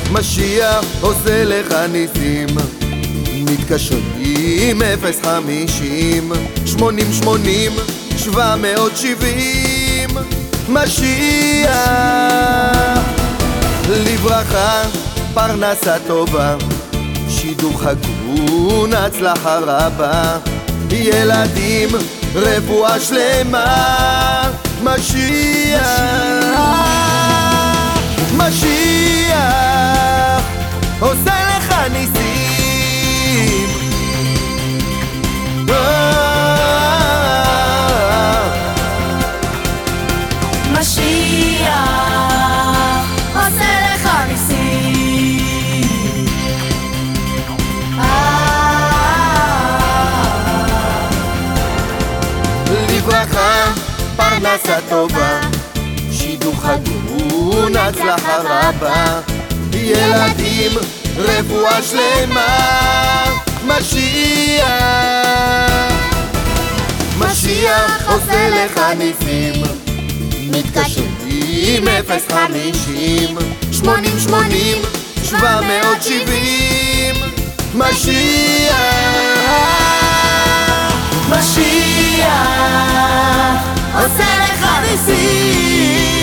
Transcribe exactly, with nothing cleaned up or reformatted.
משיח עושה לך ניסים. מתקשרים אפס חמישים שמונים שמונים שבע מאות שבעים. משיח לברכה, פרנסה טובה, שידוך הגון, הצלחה רבה, ילדים, רפואה שלמה. משיח, משיח עושה לך ניסים. משיח עושה לך ניסים. לברכה, פרנסה טובה, שידוך הגון, הצלחה רבה, ילדים, רפואה שלמה. משיח, משיח עושה לך ניסים. מתקשרים אפס חמישים שמונים שמונים שבע מאות שבעים. משיח, משיח עושה לך ניסים.